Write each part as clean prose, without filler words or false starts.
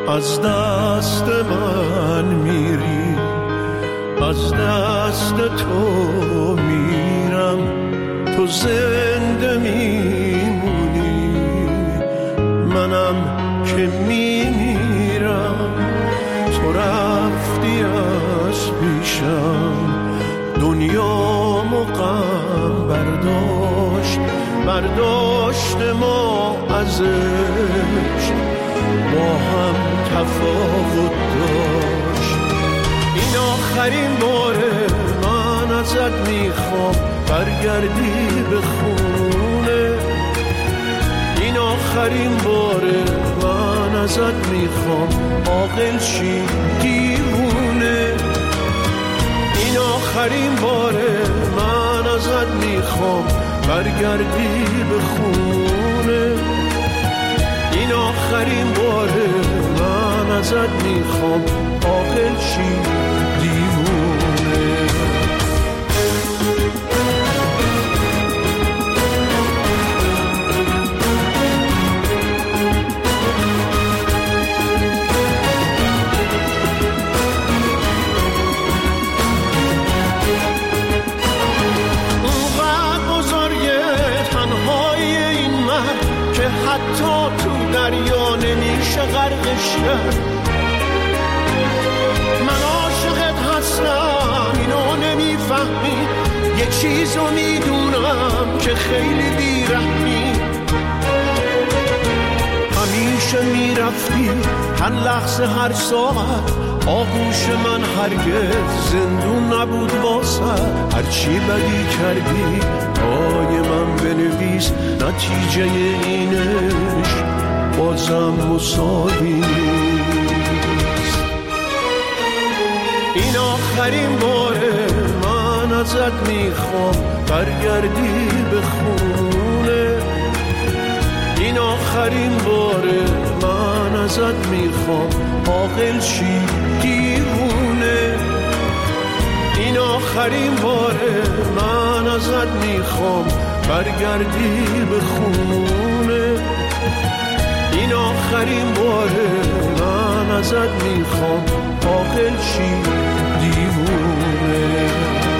از دست من میری، از دست تو میرم، تو زنده میمونی، منم که میمیرم. تو رفتی از پیشم، دنیامو غم برداشت ما ازش، با هم تفاوت داشت. این آخرین باره من ازت میخوام برگردی به خونه، این آخرین باره من ازت میخوام عاقل شی دیوونه، این آخرین باره من ازت میخوام برگردی به خونه، این آخرین باره من ازت میخوام عاقل شی دیوونه. حتی تو دریا نمیشه غرقش کرد. من عاشقت هستم اینو نمیفهمی، یه چیزو میدونم که خیلی بیرحمی. همیشه میرفتی هر لحظه هر ساعت، آغوش من هرگز زندون نبود واسه. هرچی بدی کردی پای من بنویس، نتیجه اینش بازم مساوی نیست. این آخرین باره من ازت میخوام برگردی به خونه، این آخرین باره من ازت میخوام عاقل شی دیوونه، این آخرین باره من ازت میخوام برگردی به خونه، این آخرین باره من ازت میخوام عاقل شی دیوونه.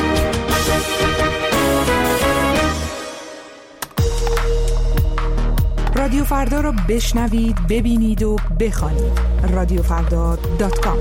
رادیو فردا رو بشنوید، ببینید و بخوانید. radiofrda.com.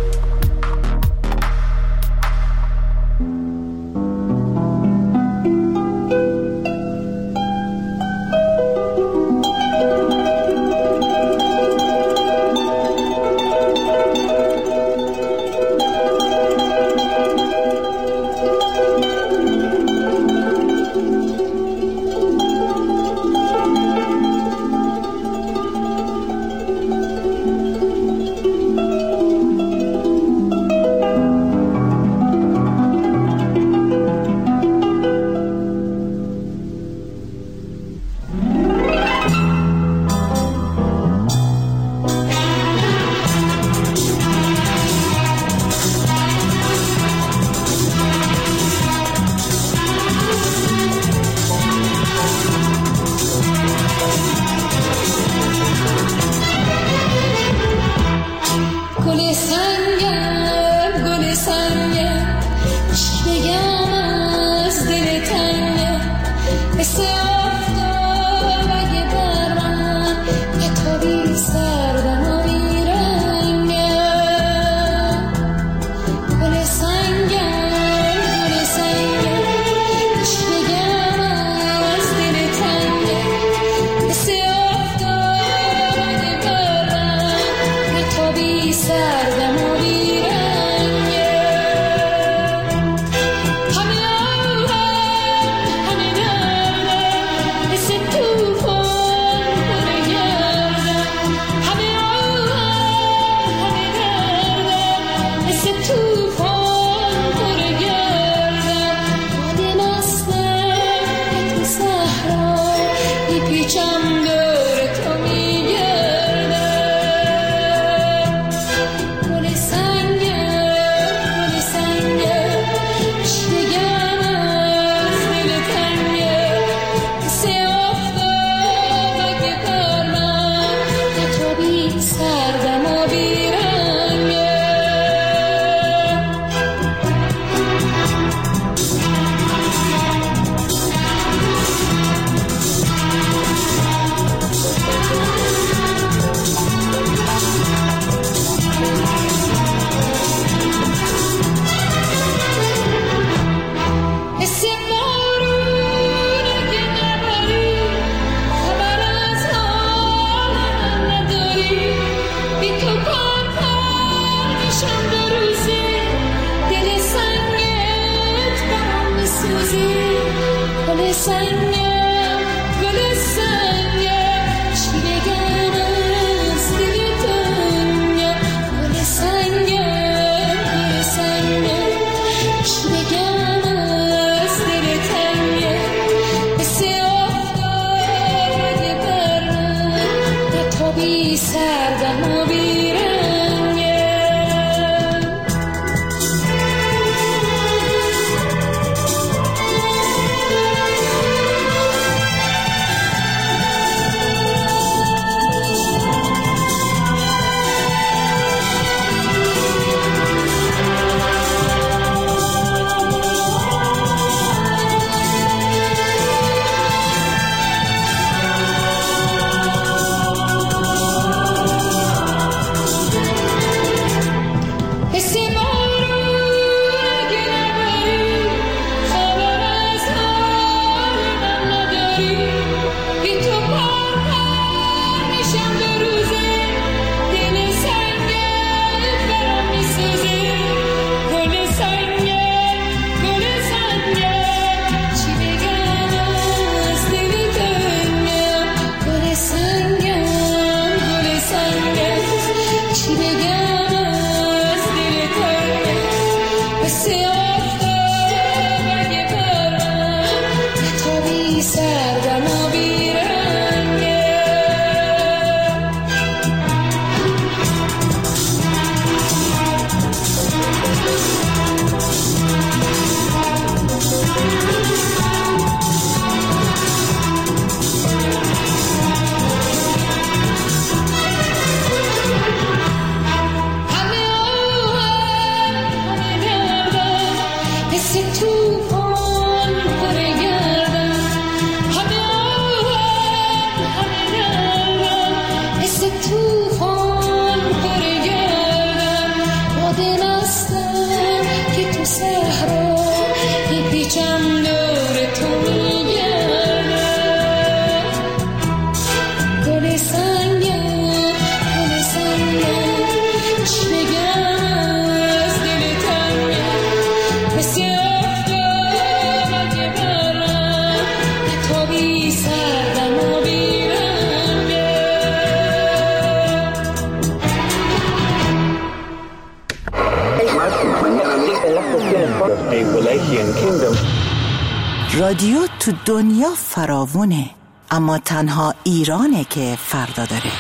رادیو تو دنیا فراوونه، اما تنها ایرانه که فردا داره.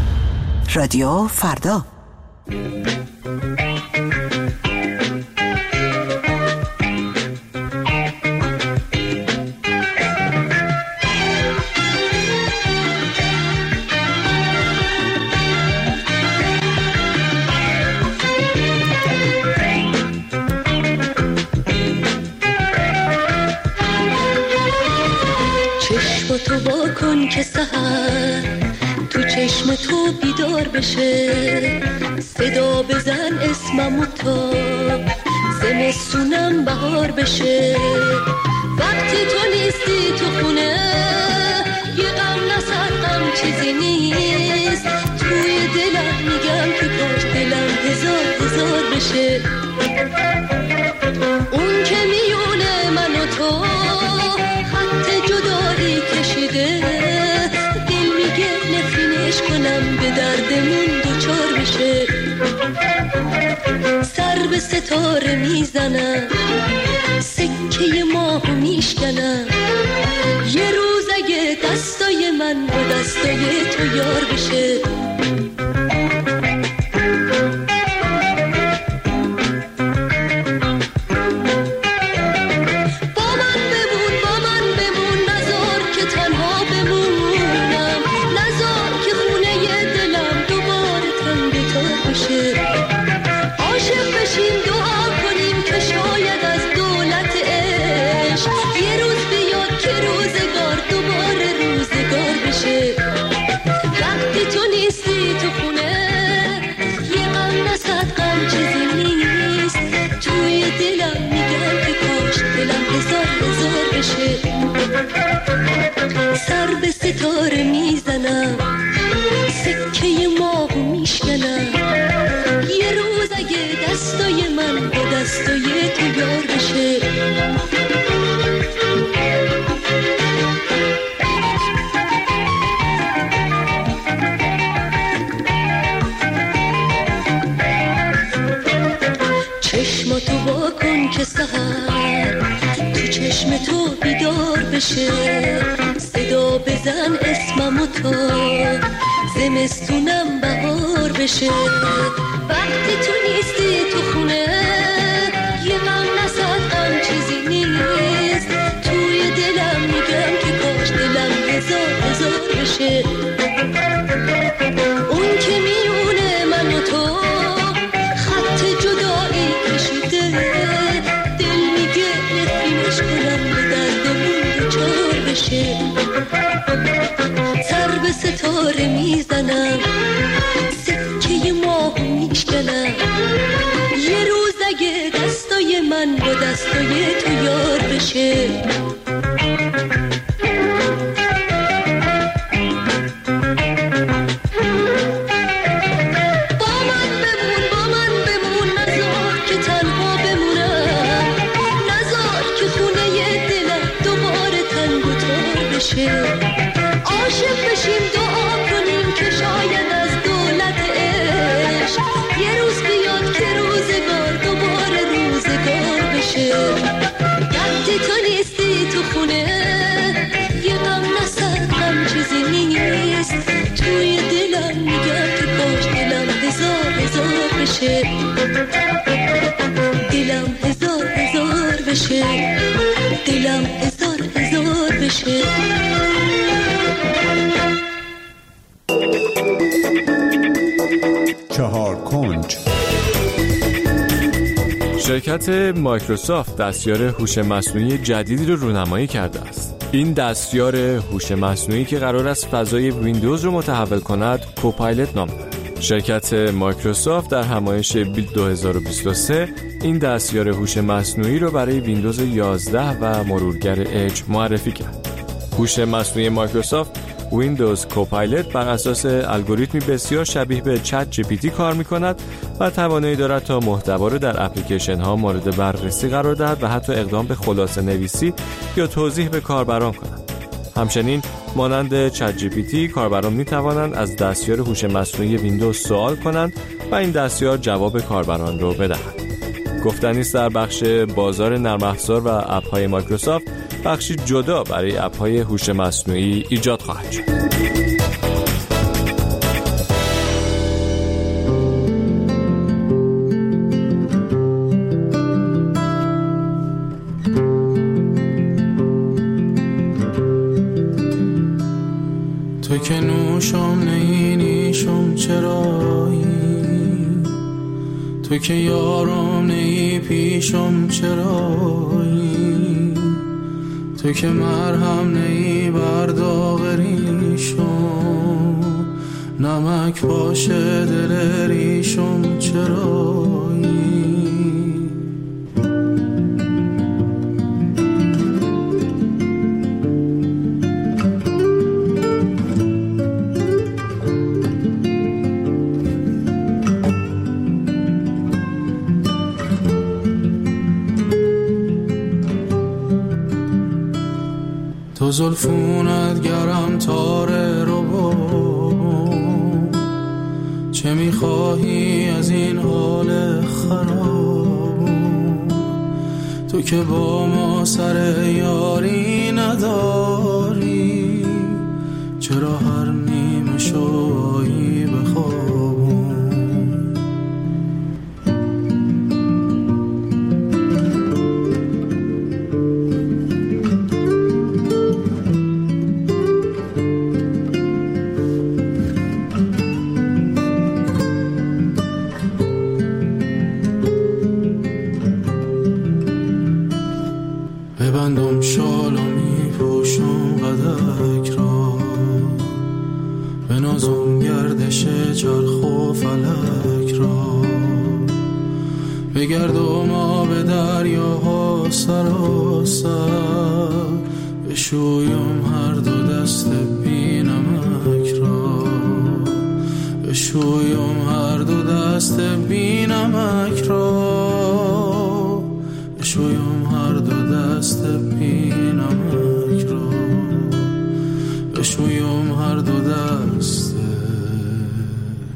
رادیو فردا. تو با کن که سحر تو چشم تو بیدار بشه، صدا بزن اسممو تا زمستونم بهار بشه. وقتی تو نیستی تو خونه یه غم نصد غم چیزی نیست، توی دلم میگم که کاش دلم هزار بشه. اون که میونه من و تو خط جدایی کشیده، دل میگه نفرینش کنم به دردمون دوچار بشه. سر به ستاره میزنم، سکه ماهو میشکنم، یه روز اگه دستای من با دستای تو یار بشه. سر به ستاره میزنم، سکه ماهو میشکنم، یه روز اگه دستای من با دستای تو یار بشه. کنیم که سحر تو چشم تو بیدار بشه، صدا بزن اسممو تا زمستونم بهار بشه. وقتی تو نیستی تو خونه یه غم نصد غم چیزی نیست، توی دلم میگم که کاش دلم هزار بشه. اون که میونه من و تو خط جدایی کشیده، دل میگه نفرینش کنم به دردمون دچار بشه. سر به ستاره میزنم، سکه ماه میشکنم، یه روز اگه دستای من با دستای تو یار بشه. عاشق بشیم دعا کنیم که شاید از دولت عشق یه روز بیاد که روزگار دوباره روزگار بشه. وقتی تو نیستی تو خونه یه غم نصد غم چیزی نیست، توی دلم میگم که کاش دلم هزار بشه، دلم هزار بشه، دلم هزار بشه. چهار کنج. شرکت مایکروسافت دستیار هوش مصنوعی جدیدی رو رونمایی کرده است. این دستیار هوش مصنوعی که قرار است فضای ویندوز رو متحول کند، کوپایلت نام دارد. شرکت مایکروسافت در همایش بیلد 2023 این دستیار هوش مصنوعی رو برای ویندوز 11 و مرورگر اج معرفی کرد. هوش مصنوعی مایکروسافت ویندوز کوپایلت بر اساس الگوریتمی بسیار شبیه به چت جی پی تی کار می‌کند و توانایی دارد تا محتوا را در اپلیکیشن‌ها مورد بررسی قرار دهد و حتی اقدام به خلاصه نویسی یا توضیح به کاربران کند. همچنین مانند چت جی پی تی کاربران می‌توانند از دستیار هوش مصنوعی ویندوز سوال کنند و این دستیار جواب کاربران را بدهد. گفتنی است در بخش بازار نرم افزار و اپ‌های مایکروسافت بخشی جدا برای اپ‌های هوش مصنوعی ایجاد خواهد شد. تو که نوشم نیشم چرایی، تو که یارم نی پیشم چرایی، تو که مرهم نی برداغریشم، نمک باشه دل ریشم چرایی. تو زلفونت گرم تاره رو با، چه میخواهی از این حال خراب؟ تو که با ما سر یاری نداری، چرا هر نیمه شایی بخواب؟ ببندم شال و میپوشم قدک را، بنازم گردش چرخ و فلک را، بگردم آب دریاها سراسر، بشویم هر دو دست بی نمک را، بشویم هر دو دست بی نمک را، بشویم هر دو دست بی نمک را، بشویم هر دو دست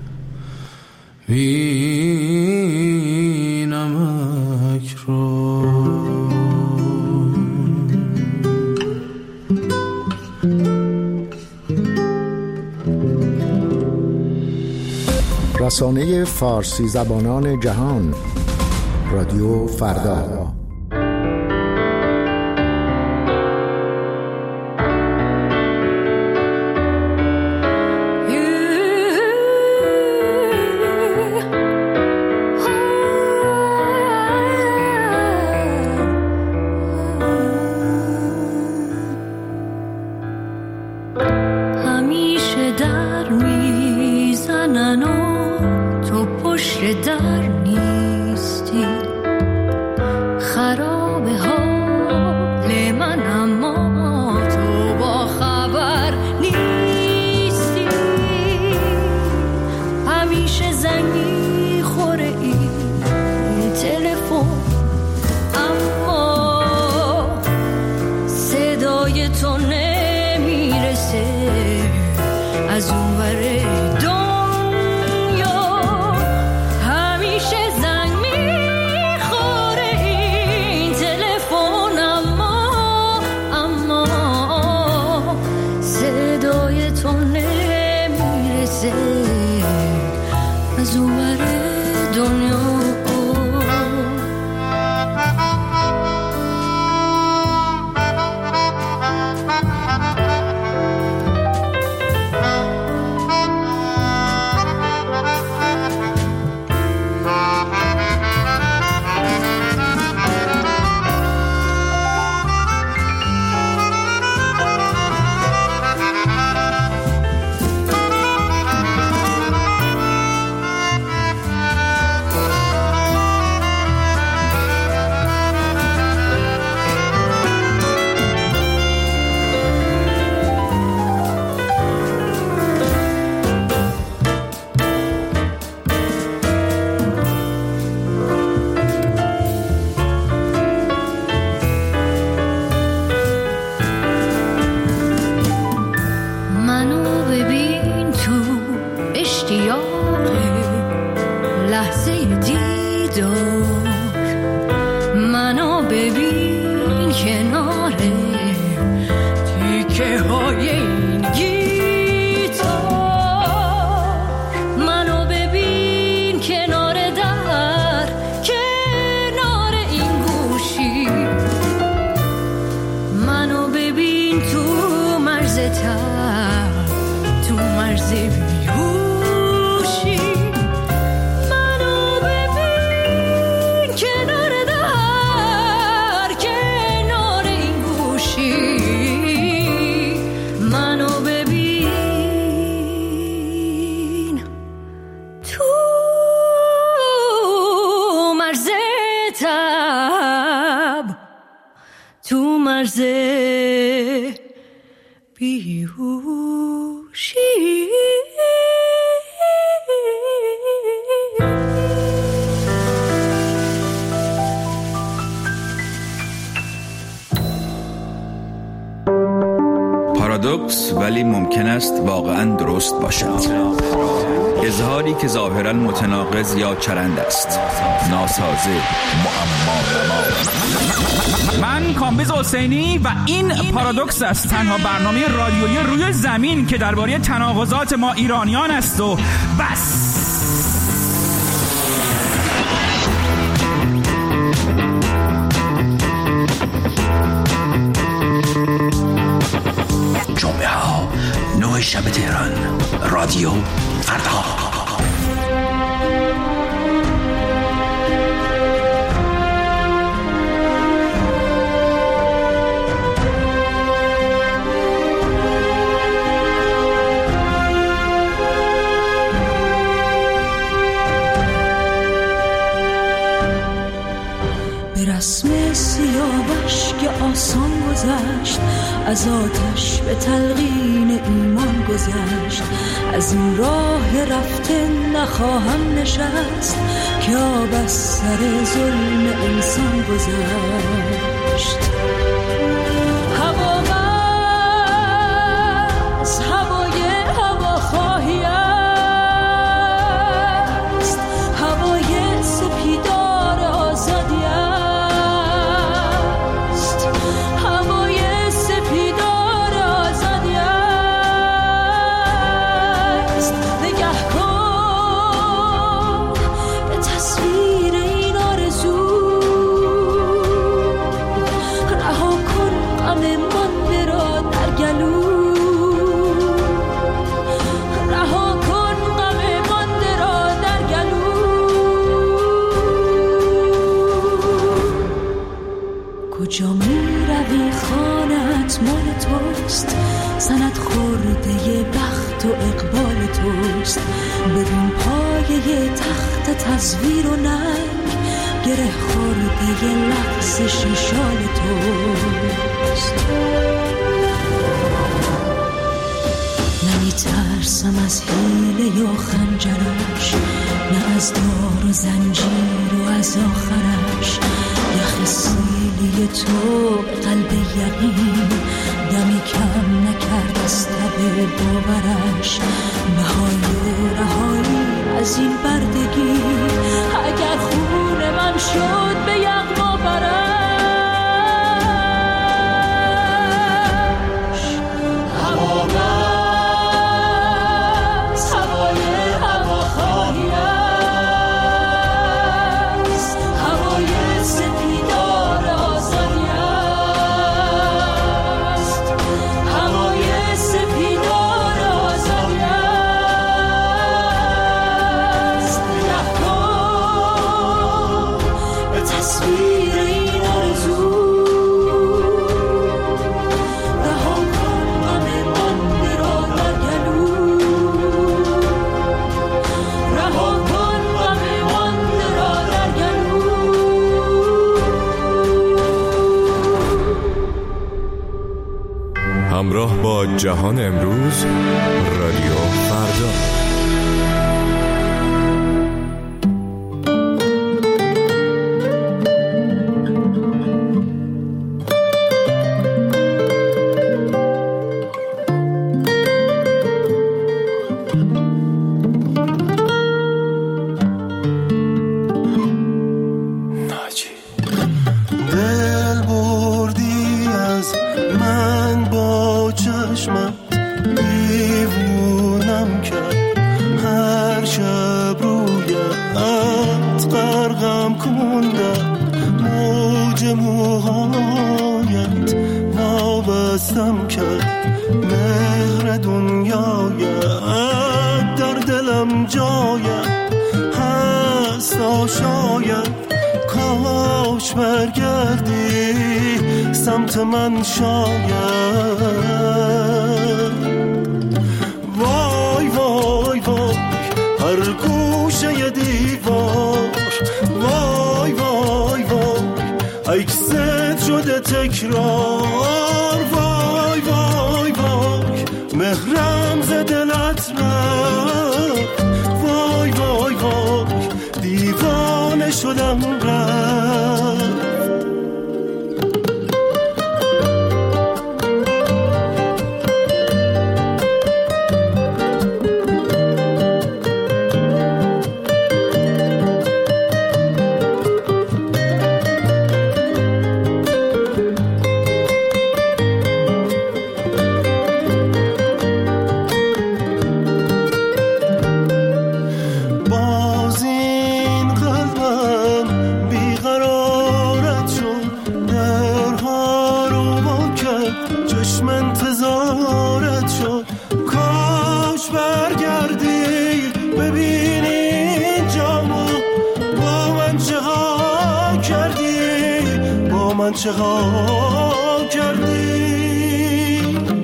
بی نمک را. رسانه فارسی زبانان جهان، رادیو فردا. پارادوکس ولی ممکن است واقعا درست باشد. اظهاری که ظاهرا متناقض یا چرند است، ناسازه، معما. من کامبیز حسینی و این پارادوکس است، تنها برنامه رادیویی روی زمین که درباره تناقضات ما ایرانیان است و بس. جمعه ها 9 شب تهران، رادیو فردا. به رسم سیاوش که آسان گذشت، از آتش به تلقین ایمان گذشت. از این راه رفته نخواهم نشست، که آب از سر ظلم انسان گذشت. هوا بس هوای هواخواهی است، هوای سپیدار آزادی است، هوای سپیدار آزادی است. نگه کن کجا می روی خانت مال توست، سند خورده بخت و اقبال توست. ببین پایه تخت تصویر و ننگ، گره خورده لغزش شال توست. نمی ترسم از حیله یا خنجرش، نه از دار و زنجیر و از آخرش. یخ سیلی تو قلب یقین، دمی کم نکرد از تب باورش. نهای رهایی از این بردگی، اگر خون من شد به یغما برش. هوا بس هوای هوا خواهی است، هوای سپیدار آزادی است، هوای سپیدار آزادی است. نگه کن به تصویر این آرزو، رها کن غم مانده را در گلو، رها کن غم مانده را در گلو. همراه با جهان امروز، رادیو فردا. دل بردی از من با چشمت، دیوونم کرد هر شب رویت غرقم کندم. موج موهایت وابستم کرد، مهر دنیایت در دلم جایت هست. شاید کاش برگردی سمت من، شاید. وای وای وای هر گوشه دیوار، وای وای وای عکست شده تکرار. وای وای وای مهرم ز دلت رفت، وای وای وای دیوانه شدم رفت. چه ها کردی؟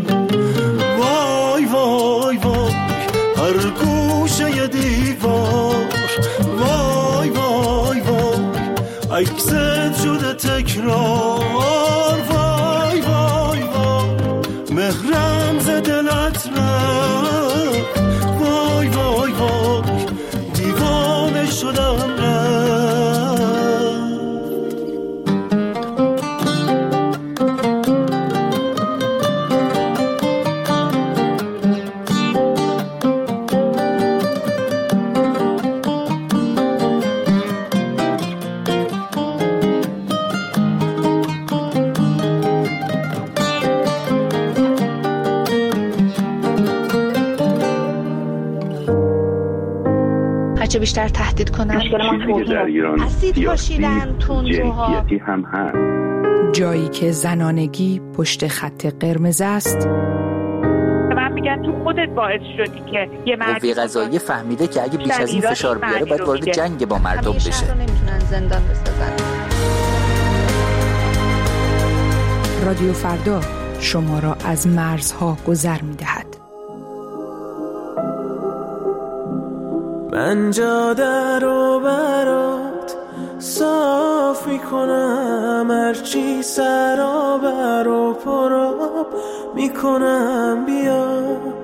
وای وای وای هر گوشه دیوار، وای وای وای عکست شده تکرار. وای وای وای مهرم ز دلت رفت، وای وای وای دیوانه شدم رفت. چه بیشتر تهدید کنن. مشکل ما در ایران اسید پاشیدن، تندروها هم هست. جایی که زنانگی پشت خط قرمز است. من میگن تو خودت باعث شدی که یه مرد قوه قضاییه فهمیده که اگه بیش از این فشار بیاره باید وارد جنگ با مردم بشه. نمیتونن زندان بسازن. رادیو فردا شما را از مرزها گذر می دهد. من جاده رو برات صاف می کنم، هرچی سرابر و پراب می کنم، بیا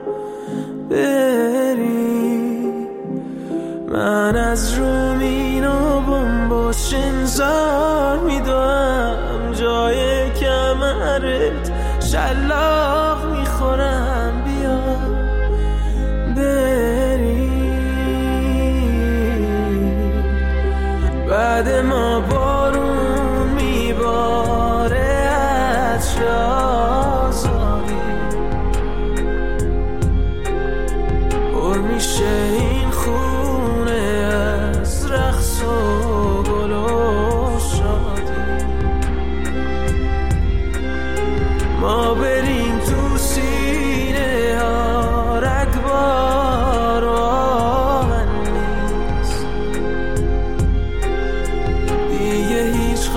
بری. من از رومین و بمبوش انزار می دوام، جای کمرت شلاق می خورم، بیا بری. بعد ما بارون میباره از شازاری، پر میشه این خونه از رقص و گل و شادی. ما بریم تو سینه ها رگبار و آهن نیست، دیگه هیچ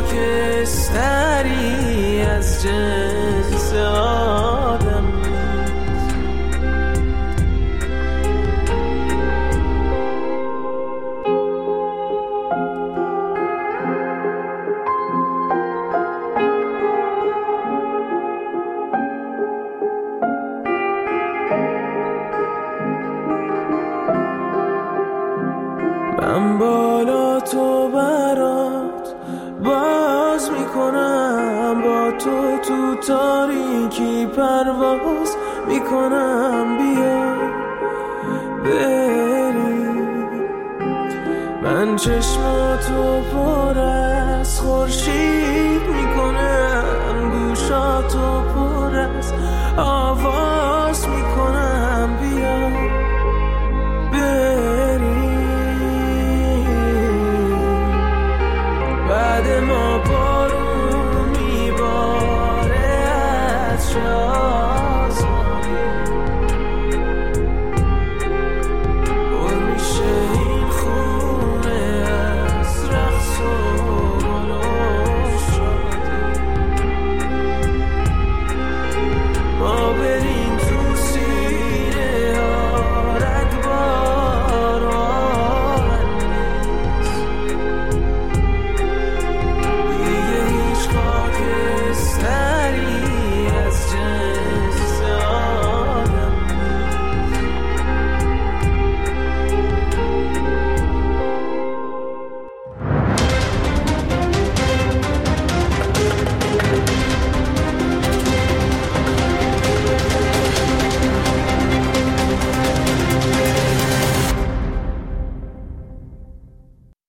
خاکستری از جنس آدم نیست. من بالا تو برات باز میکنم، با تو تو تاریکی پرواز میکنم، بیا بری. من چشماتو پر از خورشید میکنم، گوشاتو پر از آواز میکنم،